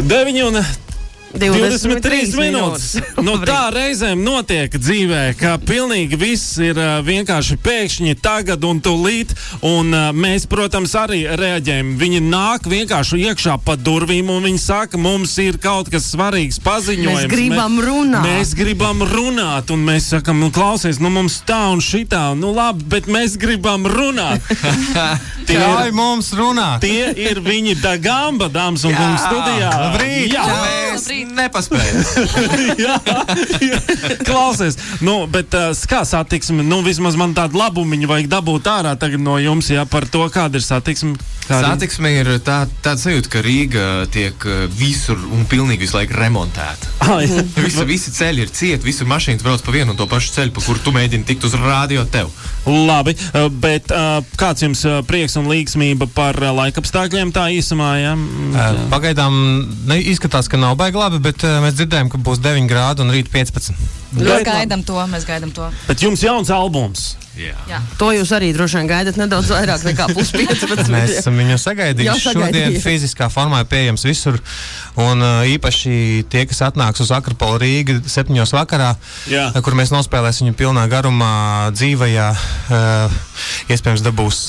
9:23 minūtes. Nu, tā reizēm notiek dzīvē, ka pilnīgi viss ir vienkārši pēkšņi tagad un tūlīt, un mēs, protams, arī reaģējam. Viņi nāk vienkārši iekšā pa durvīm, un viņi saka, mums ir kaut kas svarīgs paziņojums. Mēs gribam runāt. Mēs gribam runāt, un mēs sakam, nu, klausies, nu, mums tā un šitā, nu, labi, bet mēs gribam runāt. Ļauj mums runāt. Tie ir viņi Da Gamba, dāmas un kungi, studijā. Labrīt. Jā. Mēs nepaspējam. jā. Klausies, nu, bet kā satiksme, nu, vismaz man tādu labumiņu vajag dabūt ārā tagad no jums, jā, par to, kāda ir satiksme. Satiksme ir tāda sajūta, ka Rīga tiek visur un pilnīgi visu laiku remontēta. Visi ceļi ir cieti, visur mašīnas brauc pa vienu un to pašu ceļu, pa kuru tu mēģini tikt uz rādio tev. Labi, bet kāds jums prieks un līgsmība par laikapstākļiem tā īsumā, jā? Pagaidām izskatās, ka nav baigi labi, bet mēs dzirdējām, ka būs 9 grādi un rīt 15. Mēs gaidām to. Bet jums jauns albums. Jā. To jūs arī droši vien gaidat nedaudz vairāk nekā plus 15. Mēs esam viņu sagaidījuši. Šodien fiziskā formā pieejams visur, un īpaši tie, kas atnāks uz Akropola Rīga 7. vakarā, kur mēs nospēlēsim viņu pilnā garumā dzīvajā, iespējams dabūs.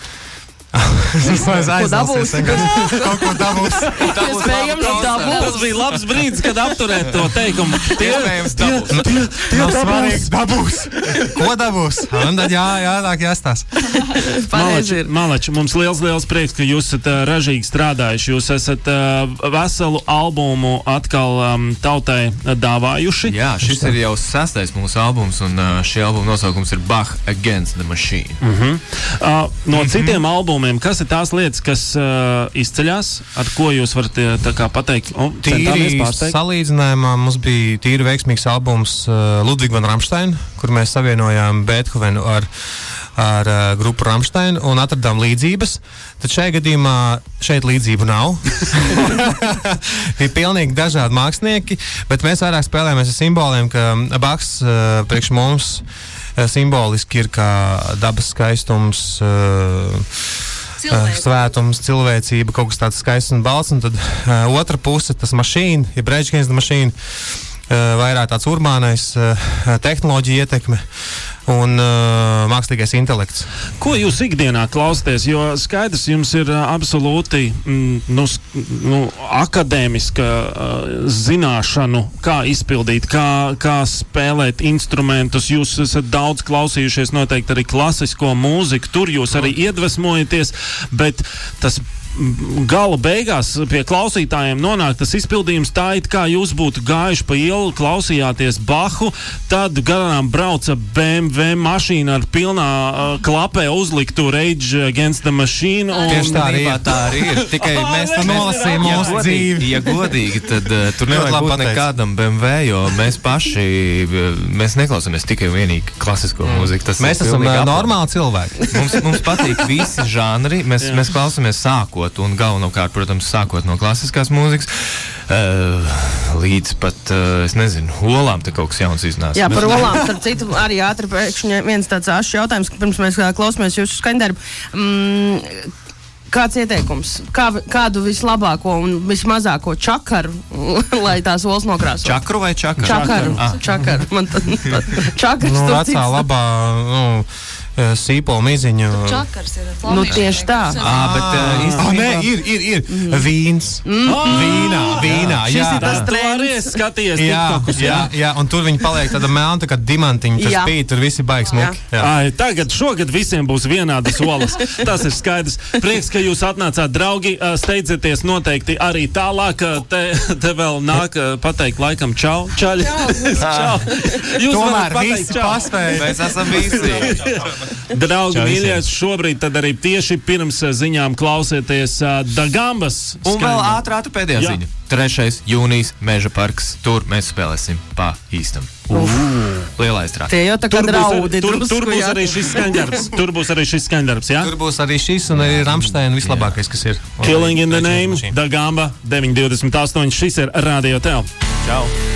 Kaut ko dabūs. Tas bija labs brīdis, kad apturēt to teikumu. Iespējams dabūs. Nav svarīgs dabūs. Ko dabūs? Un tad jāstās. Malači, mums liels prieks, ka jūs esat ražīgi strādājuši. Jūs esat veselu albumu atkal tautai dāvājuši. Jā, šis ir jau 6. mūsu albums, un šī albuma nosaukums ir Bach Against the Machine. No citiem albumiem, kas ir tās lietas, kas izceļās, ar ko jūs varat tā kā pateikt? Tīri salīdzinājumā mums bija tīri veiksmīgs albums Ludwig van Ramstein, kur mēs savienojām Beethovenu ar grupu Ramstein un atradām līdzības. Tad šajā gadījumā šeit līdzību nav. Ir pilnīgi dažādi mākslinieki, bet mēs vairāk spēlējamies ar simboliem, ka Bachs priekš mums simboliski ir kā dabas skaistums, svētums, cilvēcība, kaut kas tāds skaists un balts, un tad otra puse, tas mašīna, ja Rage Against the Machine, vairāk tāds urbānais tehnoloģija ietekme un mākslīgais intelekts. Ko jūs ikdienā klausāties? Jo skaidrs, jums ir absolūti akadēmiska zināšanu, kā izpildīt, kā spēlēt instrumentus. Jūs esat daudz klausījušies noteikti arī klasisko mūziku, tur jūs arī iedvesmojaties, bet tas gala beigās pie klausītājiem nonāk tas izpildījums tā, it kā jūs būtu gājuši pa ielu, klausījāties Bahu, tad garām brauca BMW mašīna ar pilnā klapē uzliktu Rage Against the Machine. Tieši tā arī ir. Tikai mēs to nolasījām mūsu dzīvi. Ja godīgi, tad tur nevajag būt nekādam BMW, jo mēs paši, mēs neklausāmies tikai vienīgi klasisko mūziku. Mēs esam normāli cilvēki. Mums patīk visi žanri, mēs klausāmies sākot, un galvenokārt, protams, sākot no klasiskās mūzikas, līdz pat, es nezinu, olām te kaut kas jauns iznās. Jā, par olām, starp citu, arī ātri pēkšņi viens tāds ašs jautājums, ka pirms mēs klausāmies jūsu skaņdarbu. Kāds ieteikums? Kādu vislabāko un vismazāko čakaru, lai tās olas nokrāsot? Čakru vai čakaru? Čakaru. Man tad čakars tur cits. Vecā labā, sīpola miziņu. Čakars ir flamīši. Tieši tā. Ir. Vīns. Vīnā. Šis ir tas trends. Skaties tiktokus. Jā, un tur viņi paliek tāda melna, tā kā dimantiņa, tur spīt, tur visi baigs muki. Šogad visiem būs vienādas olas. Tas ir skaidrs. Prieks, ka jūs atnācāt, draugi. Steidzieties noteikti arī tālāk. Te vēl nāk pateikt laikam čau. Čaļi. Čau. Jūs tomēr visi paspēj. Mēs esam visi. Draugi, mīļais, šobrīd tad arī tieši pirms ziņām klausieties Da Gambas. Un vēl ātrā pēdējā ziņa. 3. jūnijas Meža parks. Tur mēs spēlēsim pa īstam. Lielā izstrāde. Tie jau tā kā draudi. Tur būs arī šis skaņdarbs, jā? Tur būs arī šis un arī Ramstein vislabākais, kas ir. Killing in the Name, Da Gamba, 9:28. Šis ir Radio Tel. Čau.